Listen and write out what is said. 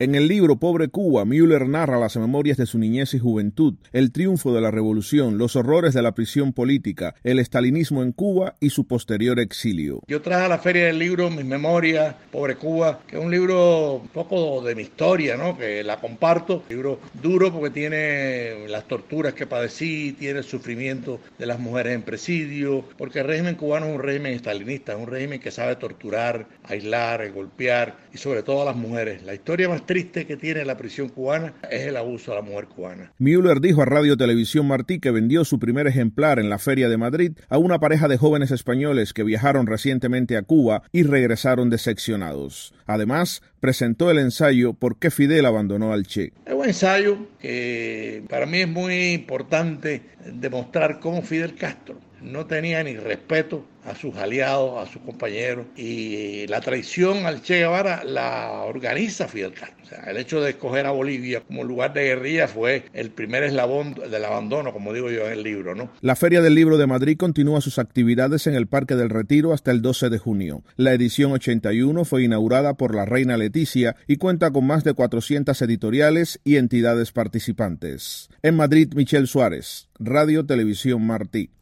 En el libro Pobre Cuba, Müller narra las memorias de su niñez y juventud, el triunfo de la revolución, los horrores de la prisión política, el estalinismo en Cuba y su posterior exilio. Yo traje a la feria del libro mis memorias, Pobre Cuba, que es un libro un poco de mi historia, ¿no? Que la comparto. Un libro duro porque tiene las torturas que padecí, tiene el sufrimiento de las mujeres en presidio, porque el régimen cubano es un régimen estalinista, es un régimen que sabe torturar, aislar, golpear y sobre todo a las mujeres. La historia más triste que tiene la prisión cubana es el abuso a la mujer cubana. Müller dijo a Radio Televisión Martí que vendió su primer ejemplar en la Feria de Madrid a una pareja de jóvenes españoles que viajaron recientemente a Cuba y regresaron decepcionados. Además, presentó el ensayo ¿Por qué Fidel abandonó al Che? Es un ensayo que para mí es muy importante demostrar cómo Fidel Castro no tenía ni respeto a sus aliados, a sus compañeros, y la traición al Che Guevara la organiza Fidel Castro. O sea, el hecho de escoger a Bolivia como lugar de guerrilla fue el primer eslabón del abandono, como digo yo en el libro, ¿no? La Feria del Libro de Madrid continúa sus actividades en el Parque del Retiro hasta el 12 de junio. La edición 81 fue inaugurada por la reina Leticia y cuenta con más de 400 editoriales y entidades participantes. En Madrid, Michel Suárez, Radio Televisión Martí.